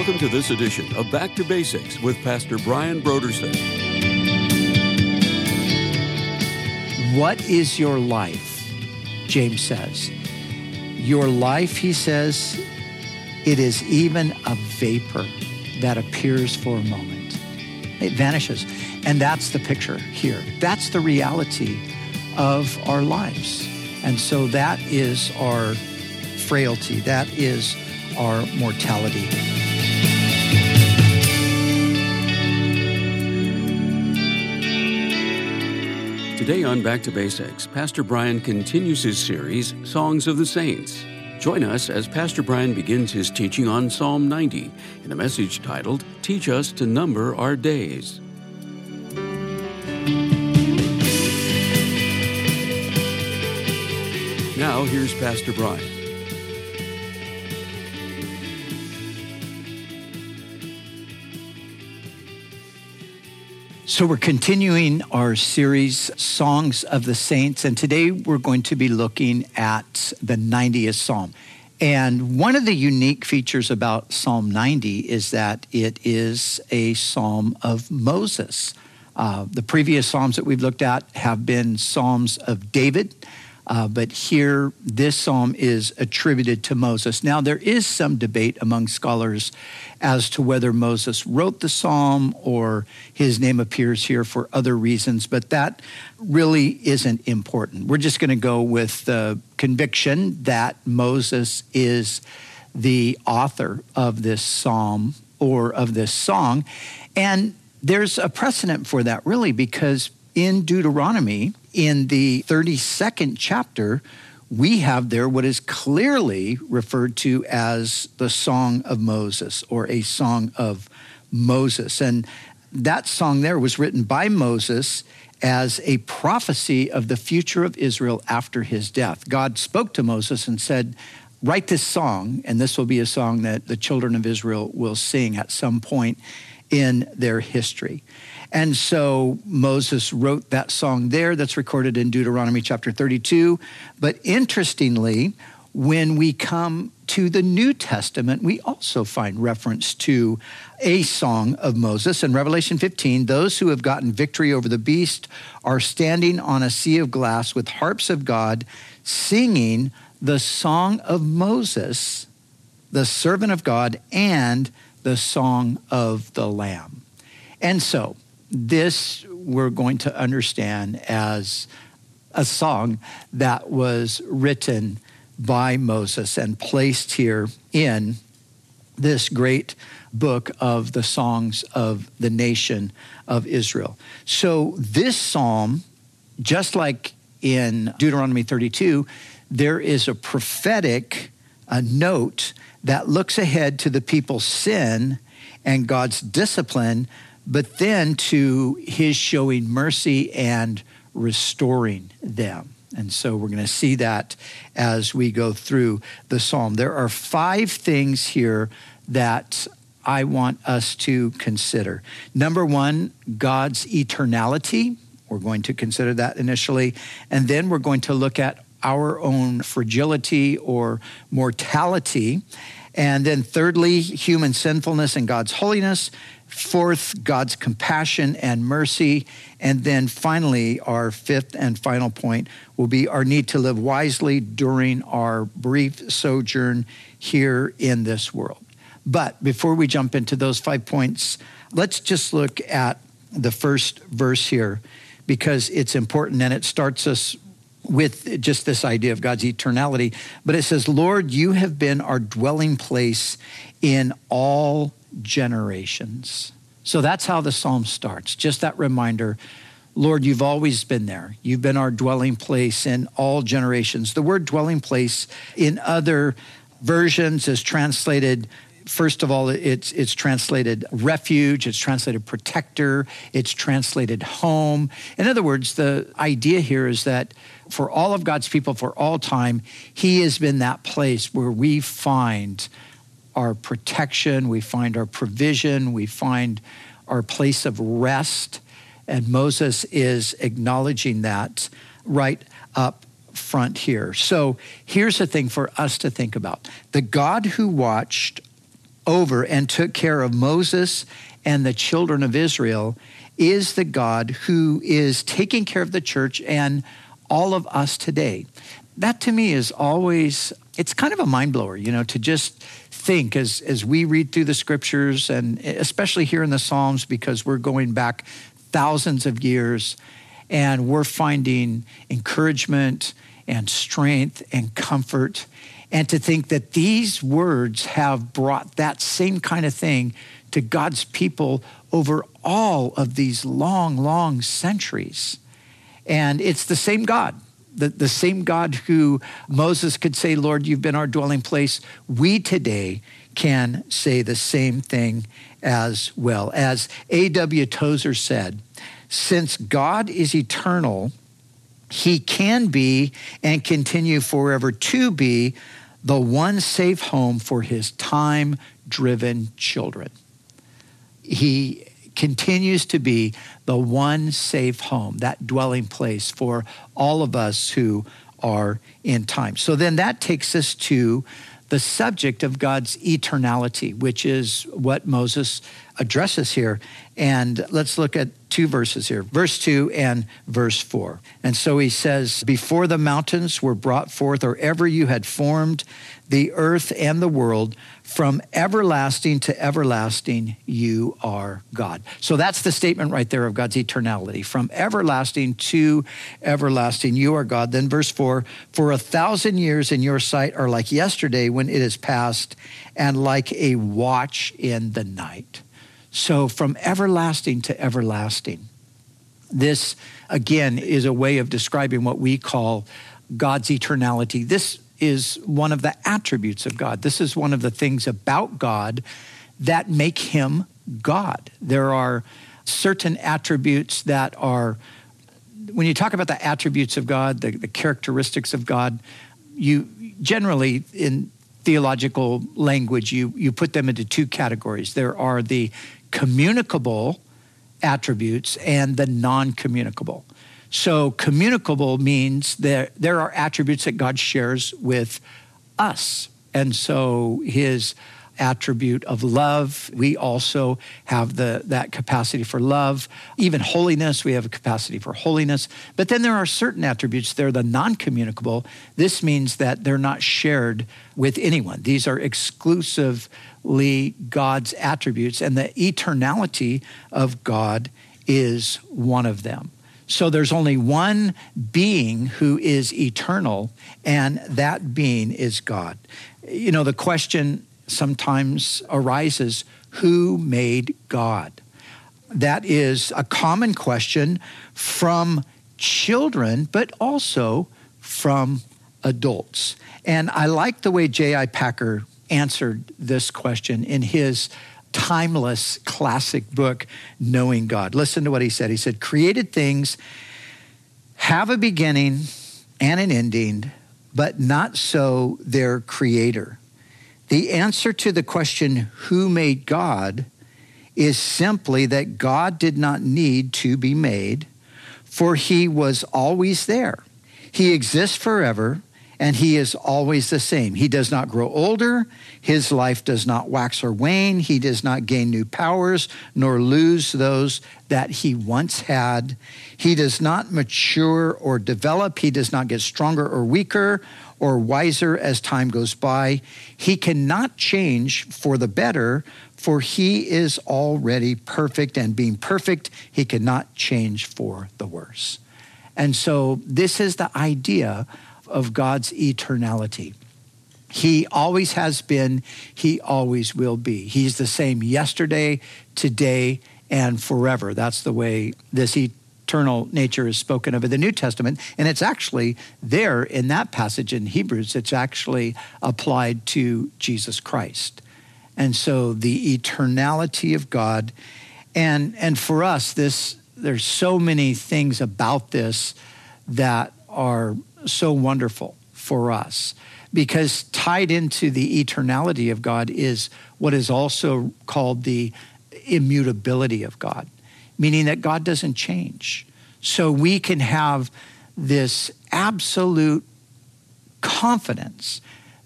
Welcome to this edition of Back to Basics with Pastor Brian Brodersen. What is your life? James says. Your life, he says, it is even a vapor that appears for a moment. It vanishes. And that's the picture here. That's the reality of our lives. And so that is our frailty. That is our mortality. Today on Back to Basics, Pastor Brian continues his series, Songs of the Saints. Join us as Pastor Brian begins his teaching on Psalm 90 in a message titled, Teach Us to Number Our Days. Now, here's Pastor Brian. So we're continuing our series, Songs of the Saints, and today we're going to be looking at the 90th Psalm. And one of the unique features about Psalm 90 is that it is a psalm of Moses. The previous psalms that we've looked at have been psalms of David, but here this psalm is attributed to Moses. Now, there is some debate among scholars as to whether Moses wrote the psalm or his name appears here for other reasons, but that really isn't important. We're just going to go with the conviction that Moses is the author of this psalm or of this song. And there's a precedent for that, really, because in Deuteronomy, in the 32nd chapter, we have there what is clearly referred to as the Song of Moses or a Song of Moses. And that song there was written by Moses as a prophecy of the future of Israel after his death. God spoke to Moses and said, write this song, and this will be a song that the children of Israel will sing at some point in their history. And so Moses wrote that song there that's recorded in Deuteronomy chapter 32. But interestingly, when we come to the New Testament, we also find reference to a song of Moses. In Revelation 15, those who have gotten victory over the beast are standing on a sea of glass with harps of God, singing the song of Moses, the servant of God, and the song of the Lamb. And so this we're going to understand as a song that was written by Moses and placed here in this great book of the songs of the nation of Israel. So this psalm, just like in Deuteronomy 32, there is a prophetic note that looks ahead to the people's sin and God's discipline, but then to his showing mercy and restoring them. And so we're going to see that as we go through the psalm. There are 5 things here that I want us to consider. Number 1, God's eternality. We're going to consider that initially. And then we're going to look at our own fragility or mortality. And then thirdly, human sinfulness and God's holiness. 4th, God's compassion and mercy. And then finally, our 5th and final point will be our need to live wisely during our brief sojourn here in this world. But before we jump into those 5 points, let's just look at the first verse here because it's important and it starts us with just this idea of God's eternality. But it says, Lord, you have been our dwelling place in all generations. So that's how the psalm starts. Just that reminder, Lord, you've always been there. You've been our dwelling place in all generations. The word dwelling place in other versions is translated, first of all, it's translated refuge, it's translated protector, it's translated home. In other words, the idea here is that for all of God's people, for all time, he has been that place where we find our protection, we find our provision, we find our place of rest. And Moses is acknowledging that right up front here. So here's the thing for us to think about. The God who watched over and took care of Moses and the children of Israel is the God who is taking care of the church and all of us today. That to me is always, it's kind of a mind blower, to just think as we read through the scriptures, and especially here in the Psalms, because we're going back thousands of years and we're finding encouragement and strength and comfort. And to think that these words have brought that same kind of thing to God's people over all of these long, long centuries. And it's the same God, the same God who Moses could say, Lord, you've been our dwelling place. We today can say the same thing as well. As A.W. Tozer said, since God is eternal, he can be and continue forever to be the one safe home for his time-driven children. He continues to be the one safe home, that dwelling place for all of us who are in time. So then that takes us to the subject of God's eternality, which is what Moses addresses here. And let's look at two verses here, verse 2 and verse 4. And so he says, before the mountains were brought forth, or ever you had formed the earth and the world, from everlasting to everlasting, you are God. So that's the statement right there of God's eternality. From everlasting to everlasting, you are God. Then verse 4, for 1,000 years in your sight are like yesterday when it is past, and like a watch in the night. So from everlasting to everlasting. This, again, is a way of describing what we call God's eternality. This is one of the attributes of God. This is one of the things about God that make him God. There are certain attributes that are, when you talk about the attributes of God, the characteristics of God, you generally, in theological language, you put them into two categories. There are the communicable attributes and the non-communicable. So communicable means there are attributes that God shares with us. And so his attribute of love, we also have that capacity for love. Even holiness, we have a capacity for holiness. But then there are certain attributes, they're the non-communicable. This means that they're not shared with anyone. These are exclusively God's attributes, and the eternality of God is one of them. So there's only one being who is eternal, and that being is God. The question sometimes arises, who made God? That is a common question from children, but also from adults. And I like the way J.I. Packer answered this question in his timeless classic book, Knowing God. Listen to what he said. He said, created things have a beginning and an ending, but not so their creator. The answer to the question, who made God, is simply that God did not need to be made, for he was always there. He exists forever, and he is always the same. He does not grow older. His life does not wax or wane. He does not gain new powers, nor lose those that he once had. He does not mature or develop. He does not get stronger or weaker or wiser as time goes by. He cannot change for the better, for he is already perfect, and being perfect, he cannot change for the worse. And so this is the idea of God's eternality. He always has been, he always will be. He's the same yesterday, today, and forever. That's the way this eternal nature is spoken of in the New Testament. And it's actually there in that passage in Hebrews. It's actually applied to Jesus Christ. And so the eternality of God. And for us, there's so many things about this that are so wonderful for us, because tied into the eternality of God is what is also called the immutability of God, meaning that God doesn't change. So we can have this absolute confidence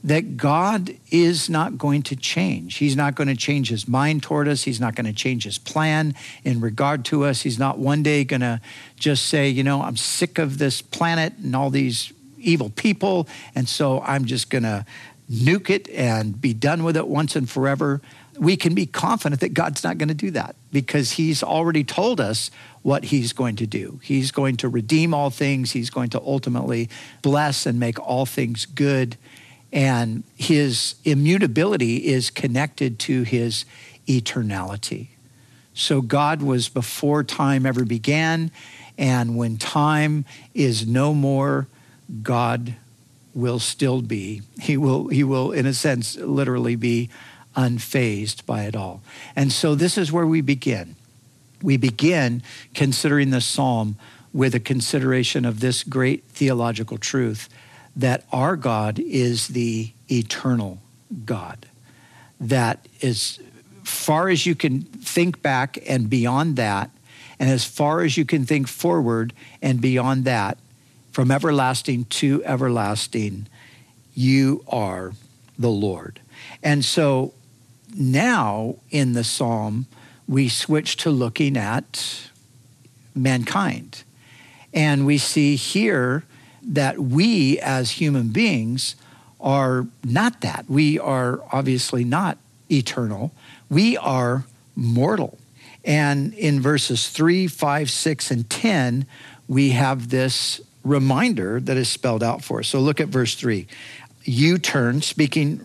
that God is not going to change. He's not going to change his mind toward us. He's not going to change his plan in regard to us. He's not one day going to just say, I'm sick of this planet and all these evil people, and so I'm just going to nuke it and be done with it once and forever. We can be confident that God's not going to do that because he's already told us what he's going to do. He's going to redeem all things. He's going to ultimately bless and make all things good. And his immutability is connected to his eternality. So God was before time ever began, and when time is no more, God will still be. He will, in a sense, literally be unfazed by it all. And so this is where we begin. We begin considering the psalm with a consideration of this great theological truth that our God is the eternal God. That as far as you can think back and beyond that, and as far as you can think forward and beyond that, from everlasting to everlasting, you are the Lord. And so now in the psalm, we switch to looking at mankind. And we see here that we as human beings are not that. We are obviously not eternal. We are mortal. And in verses 3, 5, 6, and 10, we have this reminder that is spelled out for us. So look at verse 3. You turn, speaking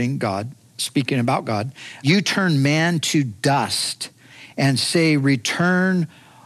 about God, you turn man to dust and say, return,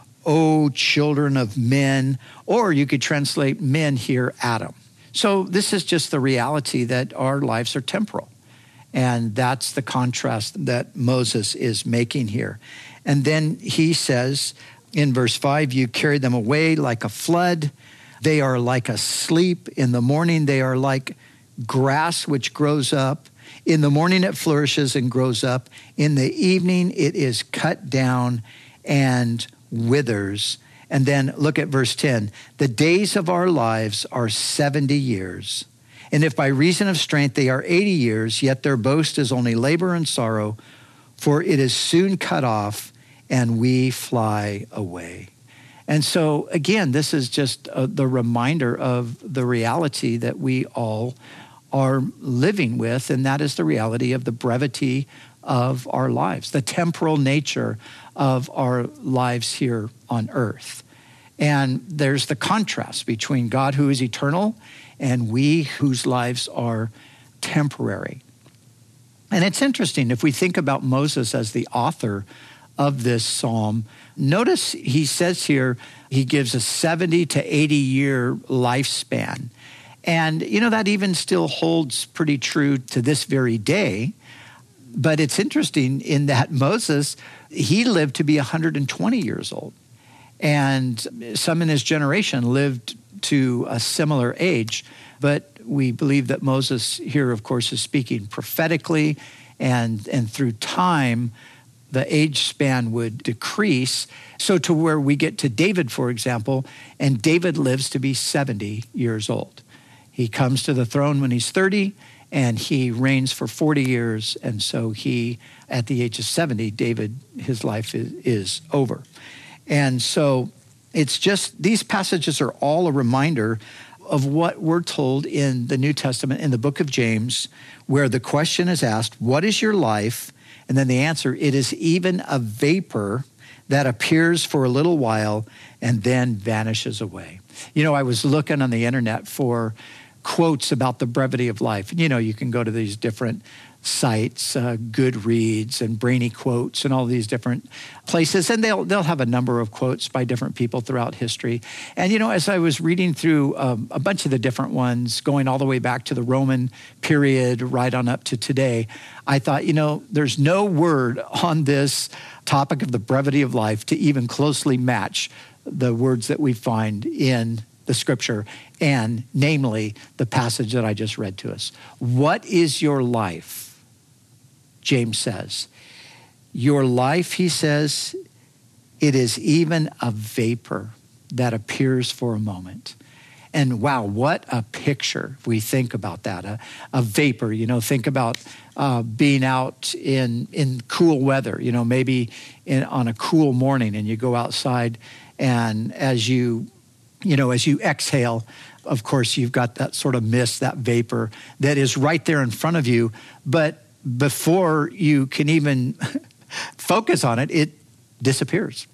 O children of men, or you could translate men here, Adam. So this is just the reality that our lives are temporal. And that's the contrast that Moses is making here. And then he says in verse 5, you carry them away like a flood. They are like a sleep. In the morning, they are like grass which grows up. In the morning, it flourishes and grows up. In the evening, it is cut down and withers. And then look at verse 10. The days of our lives are 70 years. And if by reason of strength they are 80 years, yet their boast is only labor and sorrow, for it is soon cut off and we fly away. And so again, this is just the reminder of the reality that we all are living with, and that is the reality of the brevity of our lives, the temporal nature of our lives here on earth. And there's the contrast between God who is eternal and we whose lives are temporary. And it's interesting, if we think about Moses as the author of this psalm, notice he says here, he gives a 70 to 80 year lifespan. And, that even still holds pretty true to this very day. But it's interesting in that Moses, he lived to be 120 years old. And some in his generation lived to a similar age. But we believe that Moses here, of course, is speaking prophetically. And through time, the age span would decrease. So to where we get to David, for example, and David lives to be 70 years old. He comes to the throne when he's 30, and he reigns for 40 years. And so he, at the age of 70, David, his life is over. And so it's just, these passages are all a reminder of what we're told in the New Testament, in the book of James, where the question is asked, what is your life? And then the answer, it is even a vapor that appears for a little while and then vanishes away. I was looking on the internet for quotes about the brevity of life. You can go to these different sites, Goodreads and Brainy Quotes and all these different places, and they'll have a number of quotes by different people throughout history. And as I was reading through a bunch of the different ones, going all the way back to the Roman period, right on up to today, I thought, there's no word on this topic of the brevity of life to even closely match the words that we find in the scripture, and namely the passage that I just read to us. What is your life? James says. Your life, he says, it is even a vapor that appears for a moment. And wow, what a picture if we think about that. A vapor, think about being out in cool weather, maybe on a cool morning, and you go outside, and as you exhale, of course, you've got that sort of mist, that vapor that is right there in front of you. But before you can even focus on it, it disappears.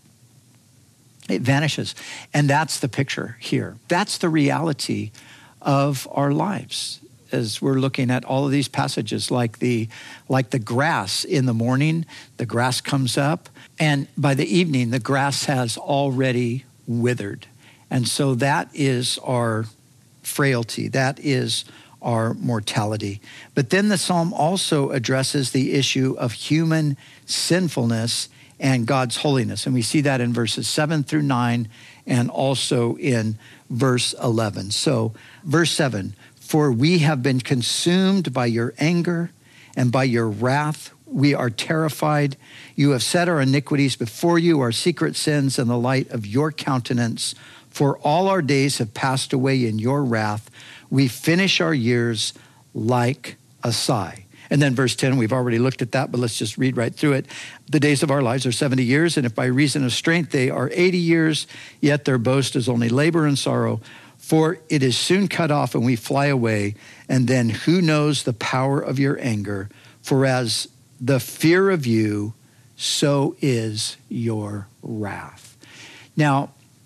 It vanishes. And that's the picture here. That's the reality of our lives as we're looking at all of these passages, like the grass in the morning, the grass comes up, and by the evening, the grass has already withered. And so that is our frailty. That is our mortality. But then the psalm also addresses the issue of human sinfulness and God's holiness. And we see that in verses 7 through 9 and also in verse 11. So verse 7, for we have been consumed by your anger and by your wrath. We are terrified. You have set our iniquities before you, our secret sins in the light of your countenance. For all our days have passed away in your wrath. We finish our years like a sigh. And then verse 10, we've already looked at that, but let's just read right through it. The days of our lives are 70 years, and if by reason of strength they are 80 years, yet their boast is only labor and sorrow. For it is soon cut off and we fly away. And then who knows the power of your anger? For as the fear of you, so is your wrath. Now,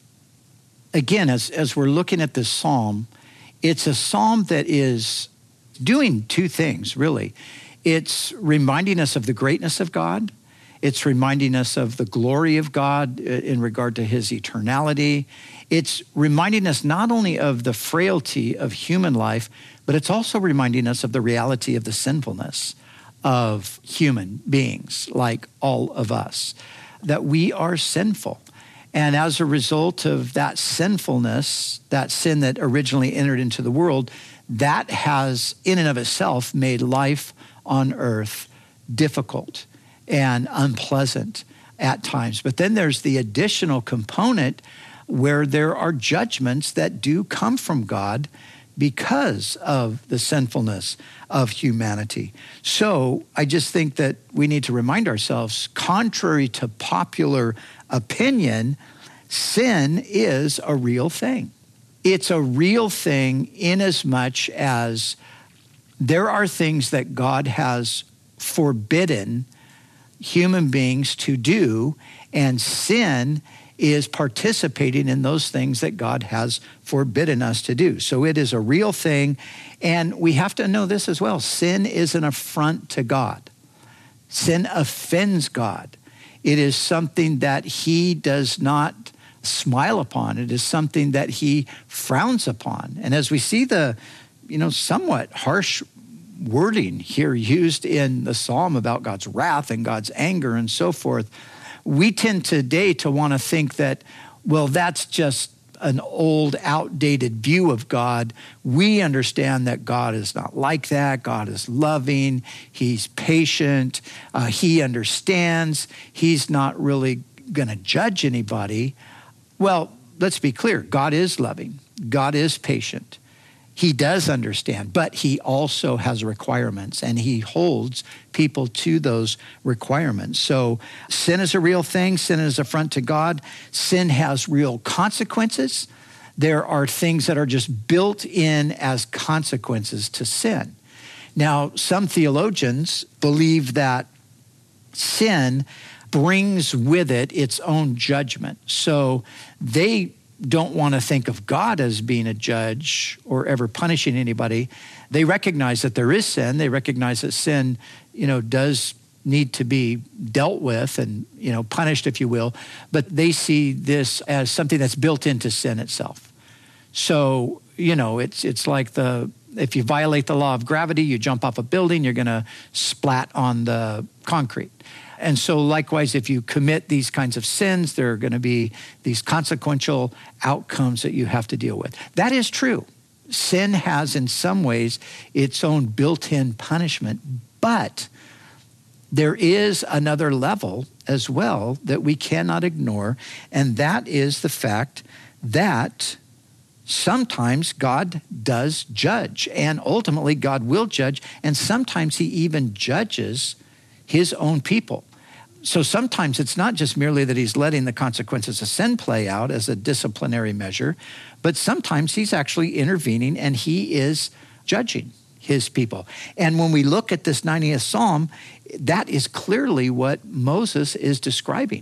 again, as we're looking at this psalm, it's a psalm that is doing two things, really. It's reminding us of the greatness of God. It's reminding us of the glory of God in regard to his eternality. It's reminding us not only of the frailty of human life, but it's also reminding us of the reality of the sinfulness of human beings, like all of us, that we are sinful. And as a result of that sinfulness, that sin that originally entered into the world, that has in and of itself made life on earth difficult and unpleasant at times. But then there's the additional component where there are judgments that do come from God because of the sinfulness of humanity. So I just think that we need to remind ourselves, contrary to popular opinion, sin is a real thing. It's a real thing inasmuch as there are things that God has forbidden human beings to do, and sin is participating in those things that God has forbidden us to do. So it is a real thing, and we have to know this as well. Sin is an affront to God. Sin offends God. It is something that he does not smile upon. It is something that he frowns upon. And as we see the, somewhat harsh wording here used in the psalm about God's wrath and God's anger and so forth, we tend today to want to think that, well, that's just an old, outdated view of God. We understand that God is not like that. God is loving. He's patient. He understands. He's not really going to judge anybody. Well, let's be clear. God is loving. God is patient. He does understand, but he also has requirements, and he holds people to those requirements. So sin is a real thing. Sin is an affront to God. Sin has real consequences. There are things that are just built in as consequences to sin. Now, some theologians believe that sin brings with it its own judgment. So they don't want to think of God as being a judge or ever punishing anybody. They recognize that there is sin. They recognize that sin, does need to be dealt with and, punished, if you will. But they see this as something that's built into sin itself. So, it's like if you violate the law of gravity, you jump off a building, you're going to splat on the concrete. And so likewise, if you commit these kinds of sins, there are going to be these consequential outcomes that you have to deal with. That is true. Sin has in some ways its own built-in punishment, but there is another level as well that we cannot ignore, and that is the fact that sometimes God does judge, and ultimately God will judge, and sometimes he even judges his own people. So sometimes it's not just merely that he's letting the consequences of sin play out as a disciplinary measure, but sometimes he's actually intervening and he is judging his people. And when we look at this 90th Psalm, that is clearly what Moses is describing.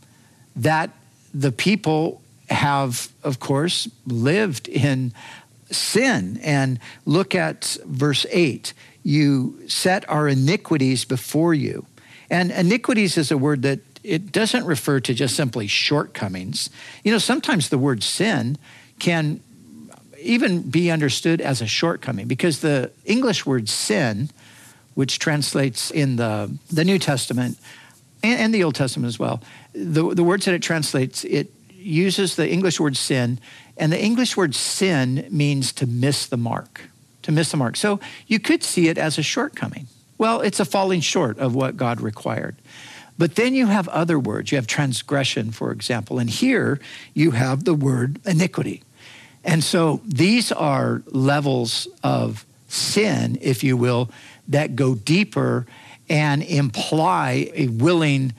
That the people have, of course, lived in sin. And look at verse 8. You set our iniquities before you. And iniquities is a word that it doesn't refer to just simply shortcomings. You know, sometimes the word sin can even be understood as a shortcoming, because the English word sin, which translates in the New Testament and the Old Testament as well, the words that it translates, it uses the English word sin, and the English word sin means to miss the mark, to miss the mark. So you could see it as a shortcoming. Well, it's a falling short of what God required. But then you have other words. You have transgression, for example, and here you have the word iniquity. And so these are levels of sin, if you will, that go deeper and imply a willing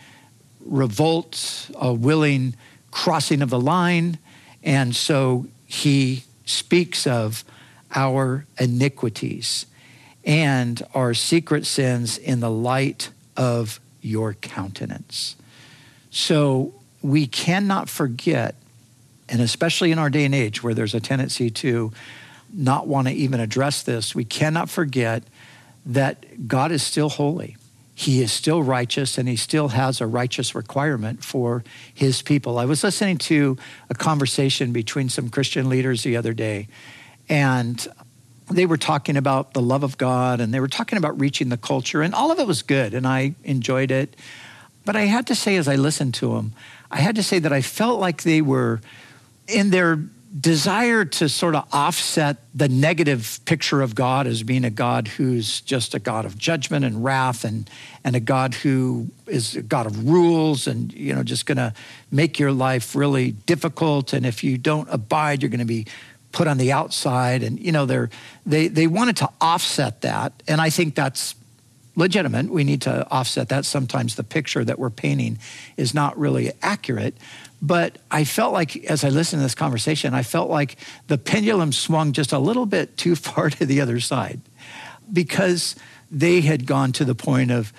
revolt, a willing crossing of the line. And so he speaks of our iniquities and our secret sins in the light of your countenance. So we cannot forget, and especially in our day and age where there's a tendency to not want to even address this, we cannot forget that God is still holy. He is still righteous, and he still has a righteous requirement for his people. I was listening to a conversation between some Christian leaders the other day, and they were talking about the love of God, and they were talking about reaching the culture, and all of it was good, and I enjoyed it. But I had to say, as I listened to them, I had to say that I felt like they were, in their desire to sort of offset the negative picture of God as being a God who's just a God of judgment and wrath, and a God who is a God of rules and, you know, just going to make your life really difficult. And if you don't abide, you're going to be put on the outside. And, you know, they wanted to offset that. And I think that's legitimate. We need to offset that. Sometimes the picture that we're painting is not really accurate. But I felt like, as I listened to this conversation, I felt like the pendulum swung just a little bit too far to the other side, because they had gone to the point of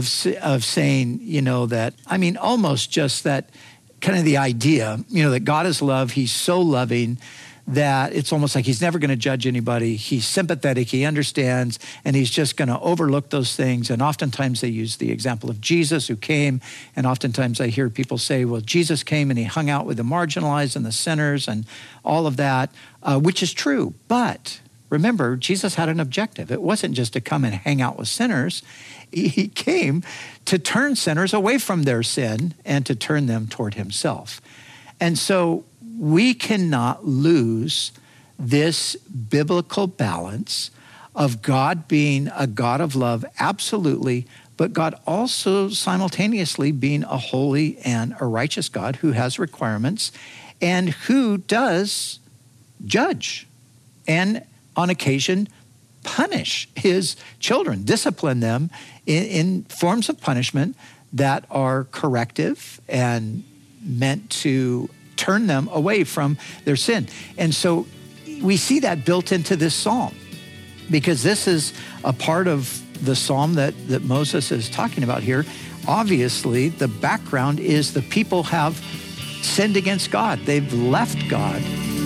saying, you know, that, I mean, almost just that kind of the idea, you know, that God is love. He's so loving that it's almost like he's never going to judge anybody. He's sympathetic, he understands, and he's just going to overlook those things. And oftentimes they use the example of Jesus, who came, and oftentimes I hear people say, well, Jesus came and he hung out with the marginalized and the sinners and all of that, which is true. But remember, Jesus had an objective. It wasn't just to come and hang out with sinners. He came to turn sinners away from their sin and to turn them toward himself. And so we cannot lose this biblical balance of God being a God of love, absolutely, but God also simultaneously being a holy and a righteous God who has requirements and who does judge and on occasion punish his children, discipline them in forms of punishment that are corrective and meant to turn them away from their sin. And so we see that built into this psalm, because this is a part of the psalm that Moses is talking about here. Obviously, the background is the people have sinned against God. They've left God.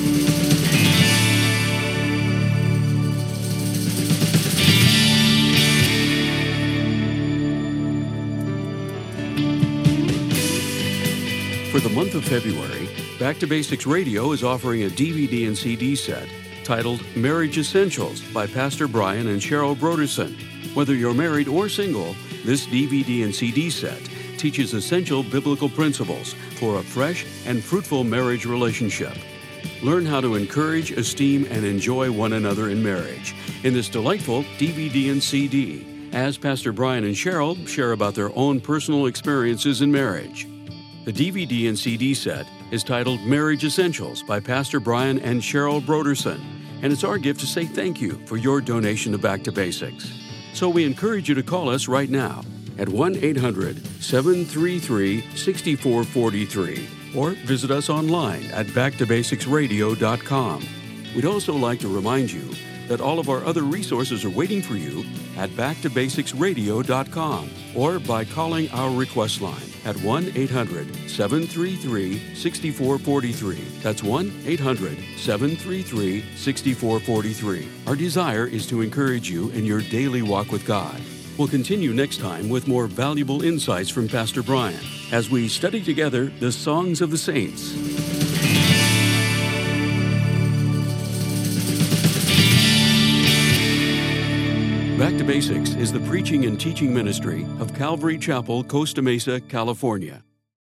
For the month of February, Back to Basics Radio is offering a DVD and CD set titled Marriage Essentials by Pastor Brian and Cheryl Broderson. Whether you're married or single, this DVD and CD set teaches essential biblical principles for a fresh and fruitful marriage relationship. Learn how to encourage, esteem, and enjoy one another in marriage in this delightful DVD and CD, as Pastor Brian and Cheryl share about their own personal experiences in marriage. The DVD and CD set is titled Marriage Essentials by Pastor Brian and Cheryl Broderson, and it's our gift to say thank you for your donation to Back to Basics. So we encourage you to call us right now at 1-800-733-6443 or visit us online at backtobasicsradio.com. We'd also like to remind you that all of our other resources are waiting for you at backtobasicsradio.com or by calling our request line at 1-800-733-6443. That's 1-800-733-6443. Our desire is to encourage you in your daily walk with God. We'll continue next time with more valuable insights from Pastor Brian as we study together the Songs of the Saints. Back to Basics is the preaching and teaching ministry of Calvary Chapel, Costa Mesa, California.